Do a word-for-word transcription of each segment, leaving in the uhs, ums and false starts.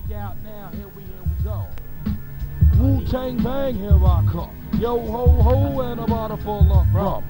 me out now. Here we, here we go. Wu-Tang Bang, here I come. Yo ho ho and a bottle full of rum.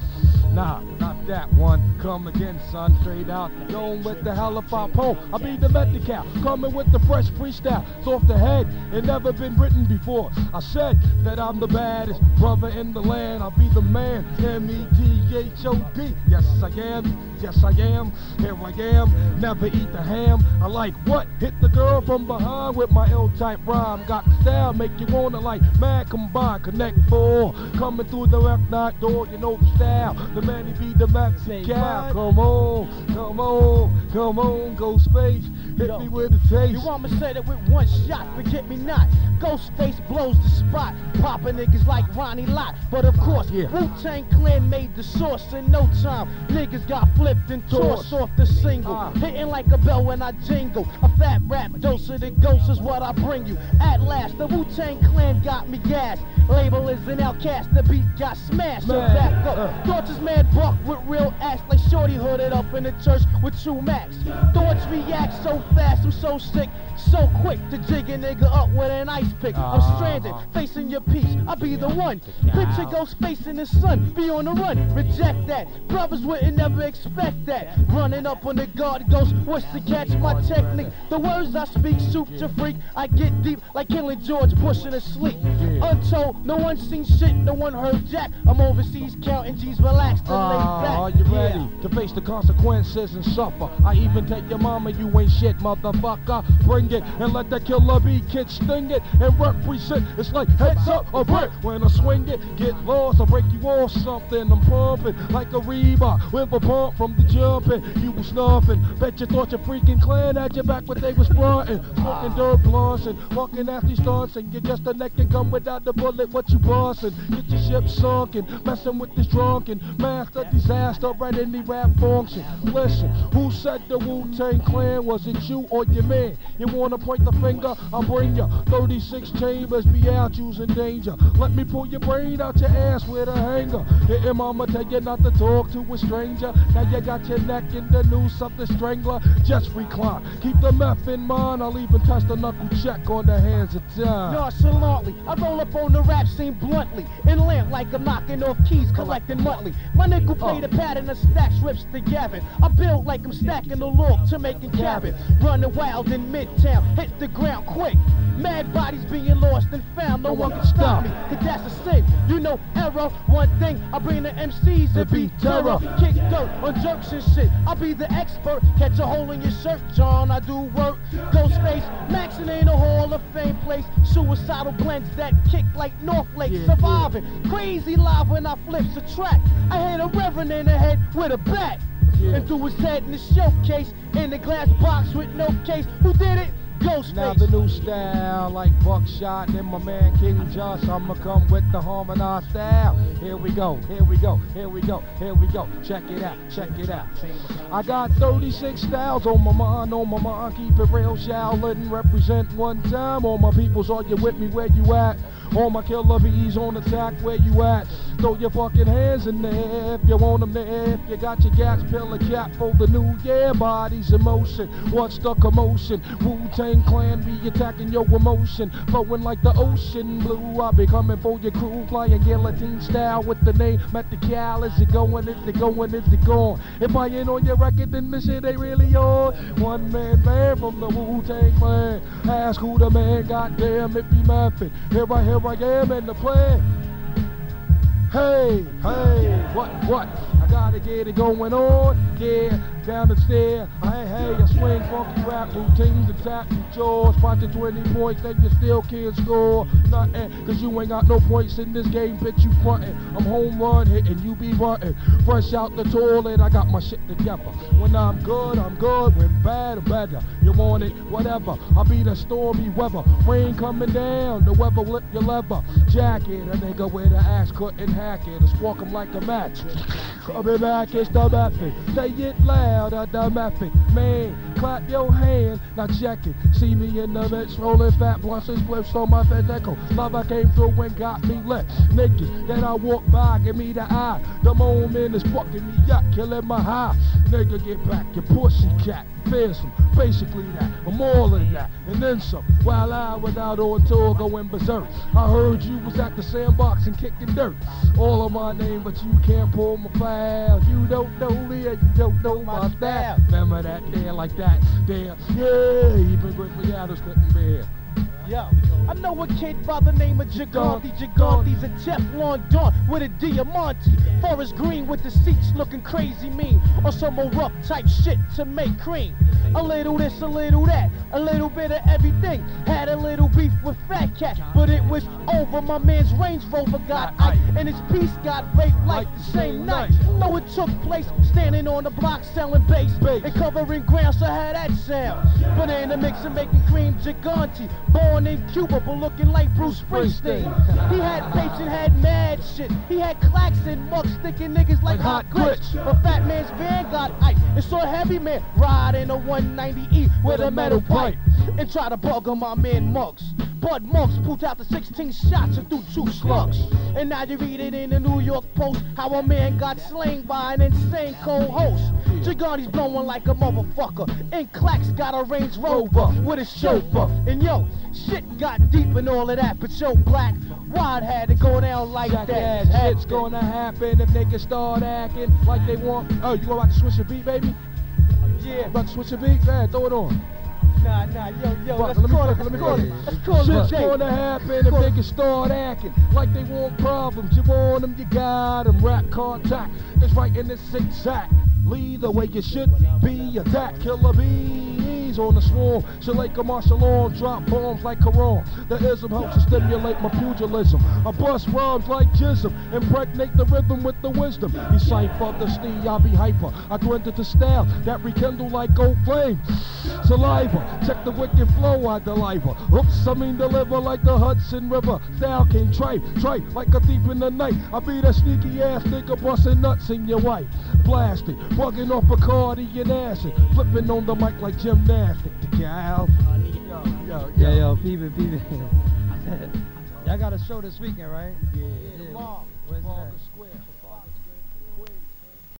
Nah, not that one. Come again, son, straight out. Going with the hell if I pole. I be the Metical, coming with the fresh freestyle. It's off the head, it never been written before. I said that I'm the baddest brother in the land. I'll be the man, M E T H O D. Yes, I am, yes, I am. Here I am, never eat the ham. I like what? Hit the girl from behind with my L-type rhyme. Got the style, make you wanna like mad combine. Connect four, coming through the left night door, you know the style. The man, he be the Mexican. Come on, come on, come on, Ghostface. Hit Yo, me with a taste. You want me to say that with one shot, forget me not. Ghostface blows the spot, popping niggas like Ronnie Lott. But of course, yeah. Wu-Tang Clan made the source in no time. Niggas got flipped and tossed off the single. Uh. Hitting like a bell when I jingle. A fat rap dose of the ghost is what I bring you. At last, the Wu-Tang Clan got me gassed. Label is an outcast, the beat got smashed. So back up. Uh. Thought this man buck with real ass like Shorty hooded up in the church with True Max. Thoughts react so fast, I'm so sick, so quick to jig a nigga up with an ice pick. Uh. I'm stranded, facing your piece, I'll be the one. Picture Ghostface in the sun, be on the run, reject that. Brothers wouldn't never expect that. Running up on the guard ghost, what's to catch my technique? The words I speak, soup to freak. I get deep like killing George Bush in his sleep. Untold, no one seen shit, no one heard jack. I'm overseas counting G's, relaxed and laid back. Are you ready yeah. to face the consequences and suffer? I even take your mama, you ain't shit, motherfucker. Bring it and let that killer bee kid sting it and represent. It's like heads up a brick when I swing it. Get lost, I break you off something. I'm pumping like a Reebok with a pump from the jumping. You was snuffing. Bet you thought your freaking clan had your back, but they was frontin'. Smoking dirt blunts and fucking nasty stunts, and you're just a naked gun without the bullet. What you bustin'? Get your ship sunken, messing with this drunken master disaster right in the rap function. Listen, who said the Wu-Tang Clan? Was it you or your man? You wanna point the finger? I'll bring ya. thirty-six chambers, be out, you's in danger. Let me pull your brain out your ass with a hanger. Hitting mama tell you not to talk to a stranger. Now you got your neck in the noose of the strangler. Just recline, keep the meth in mind. I'll even touch the knuckle check on the hands of time. Nonchalantly, I roll up on the rap scene bluntly. In lamp like I'm knocking off keys, collecting monthly. My nickel play uh. the pattern of stacks, rips to Gavin. I build like I'm stacking the log to making cabin. Running wild in Midtown, hit the ground quick. Mad bodies being lost and found, no one can stop me, cause that's a sin. You know error, one thing, I bring the M Cs and beat terror. Kick dirt on jerks and shit, I'll be the expert. Catch a hole in your shirt, John, I do work. Ghostface, maxing in a Hall of Fame place. Suicidal blends that kick like North Lake. Yeah, surviving, yeah. Crazy live when I flips a track. I hit a reverend in the head with a bat. Yeah. And threw his head in the showcase, in the glass box with no case. Who did it? Ghostface. Now the new style like Buckshot and my man King Josh. I'ma come with the harmonized style. Here we go, here we go, here we go, here we go. Check it out, check it out. I got thirty-six styles on my mind, on my mind. Keep it real, Shaolin represent one time. All my peoples, are you with me? Where you at? All my killer bees on attack, where you at? Throw your fucking hands in the air if you want them there. If you got your gas, pill a cap for the new year. Bodies in motion, what's the commotion? Wu-Tang Clan be attacking your emotion. Flowing like the ocean blue, I be coming for your crew. Flying guillotine style with the name Metical. Is it going, is it going, is it gone? If I ain't on your record, then this shit ain't really on. One man band from the Wu-Tang Clan. Ask who the man, goddamn it be Method. Here I, here I am in the plan. Hey, hey, what, what? I gotta get it going on, yeah, down the stair. Hey, hey, I swing funky rap routines, attack your jaws, watching twenty points, then you still can't score nothing, cause you ain't got no points in this game, bitch, you frontin'. I'm home run hitting, you be buntin'. Fresh out the toilet, I got my shit together. When I'm good, I'm good, when bad, I'm better. You want it, whatever, I'll be the stormy weather. Rain coming down, the weather lip your leather. Jacket, a nigga with an axe couldn't hack it, or spark him like a match. Coming back, it's the method. Say it loud, uh, the method. Man, clap your hand, now check it. See me in the mix, rolling fat blunts and spliffs on my physical. Love I came through and got me lit. Niggas that I walk by, give me the eye. The moment is fucking me up, killing my high. Nigga, get back, your pussy cat. fearsome. Basically that, I'm all of that, and then some. While I was out on tour going berserk, I heard you was at the sandbox and kicking dirt. All of my name, but you can't pull my file. You don't know me, you don't know my style. Remember that there like that, there, yeah. Even Griffey Adams couldn't bear. Yo, I know a kid by the name of Gigante. Gigante's a Teflon Don with a Diamante. Forest Green with the seats looking crazy mean. Or some more rough type shit to make cream. A little this, a little that, a little bit of everything. Had a little beef with Fat Cat, but it was over. My man's Range Rover got Ike, and his piece got raped like the same night. Though it took place standing on the block selling bass and covering ground, so how that sound? Banana mix and making cream. Gigante, born in Cuba, but looking like Bruce Springsteen. He had tapes and had mad shit. He had clacks and mugs sticking niggas like, like hot grits. A fat man's van got Ike, and saw a heavy man ride in a one ninety E with a metal pipe and try to bug on my man Monks. Bud Monks pulled out the sixteen shots and threw two slugs. And now you read it in the New York Post how a man got slain by an insane co-host. Gigante's blowing like a motherfucker, and Clack's got a Range Rover with a chauffeur. And yo, shit got deep and all of that, but yo, Black, why'd had to go down like Jack that? Ass, shit's gonna happen if niggas start acting like they want. Oh, you about to switch a beat, baby? Yeah. About to switch a beat? Go ahead, throw it on. Nah, nah, yo, yo, But, let's let me call it, let me let's call call it. it. Let's call it. Shit's gonna happen if niggas start acting like they want problems. You want them, you got them. Rap contact is right in this zigzag. Lead the way you should be. Attack killer bees on the swarm. Shalaka martial law, drop bombs like Quran. The ism helps to stimulate my pugilism. I bust rhymes like jism, impregnate the rhythm with the wisdom. You cipher the stee, I be hyper. I render the style that rekindle like gold flame. Saliva, check the wicked flow, I deliver. Oops, I mean deliver like the Hudson River. Style came trade, trade like a thief in the night. I be that sneaky ass nigga busting nuts in your wife. Blasting, bugging off Bacardi and acid. Flipping on the mic like gymnastic. The gal. Yo, yo, yo, yo, peep it, peep it. Y'all got a show this weekend, right? Yeah, yeah. tomorrow. Where's Trafalgar that? Square.